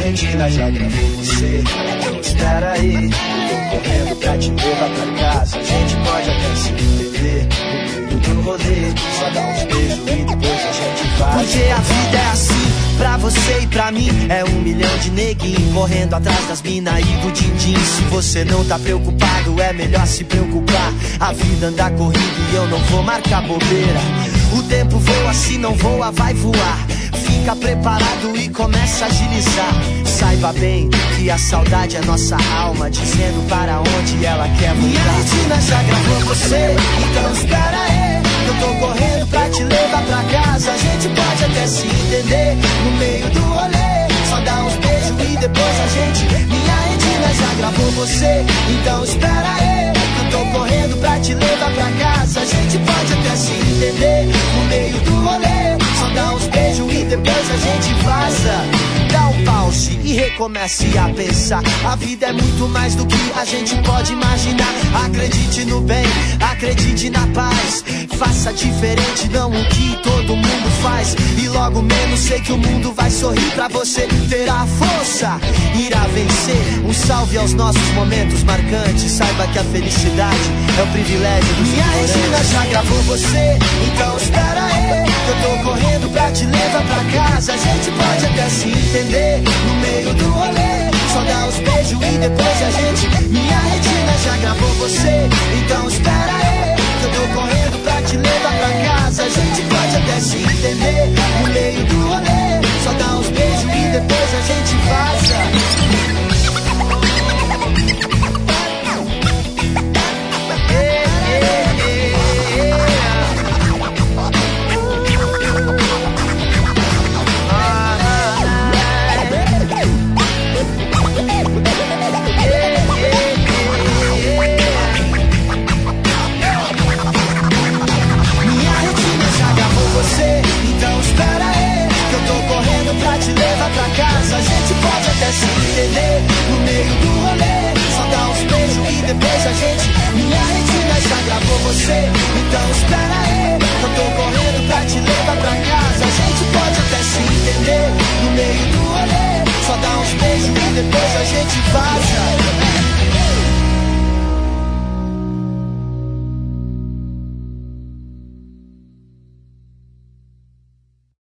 retina já gravou você. Então espera aí, eu tô correndo pra te levar pra casa. A gente pode até se entender no meio do rolê. Só dá uns beijos e depois a gente vai. Porque a vida é assim, pra você e pra mim. É 1 milhão de neguinho correndo atrás das mina e do din-din. Se você não tá preocupado, é melhor se preocupar. A vida anda corrida e eu não vou marcar bobeira. O tempo voa, se não voa, vai voar. Fica preparado e começa a agilizar. Saiba bem que a saudade é nossa alma, dizendo para onde ela quer voltar. Minha retina já gravou você, então espera aí. Eu tô correndo pra te levar pra casa. A gente pode até se entender no meio do rolê. Só dá uns beijos e depois a gente. Minha retina já gravou você, então espera aí. Eu tô correndo pra te levar pra casa. A gente pode até se entender no meio do rolê. Só dá uns beijos e depois a gente vaza. Dá um pause e recomece a pensar. A vida é muito mais do que a gente pode imaginar. Acredite no bem, acredite na paz. Faça diferente, não o que todo mundo faz. E logo menos sei que o mundo vai sorrir pra você. Terá força, irá vencer. Um salve aos nossos momentos marcantes. Saiba que a felicidade é o privilégio dos Minha retina já gravou você, então espera aí. Eu tô correndo pra te levar pra casa. A gente pode até se entender no meio do rolê. Só dá os beijos e depois a gente. Minha retina já gravou você, então espera aí. Eu tô correndo pra te levar pra casa. A gente pode até se entender no meio do rolê. Só dá uns beijos e depois a gente vaza. Então espera aí, que eu tô correndo pra te levar pra casa. A gente pode até se entender no meio do rolê. Só dá uns beijos e depois a gente. Minha retina já gravou você, então espera aí, que eu tô correndo pra te levar pra casa. A gente pode até se entender no meio do rolê. Só dá uns beijos e depois a gente vaza.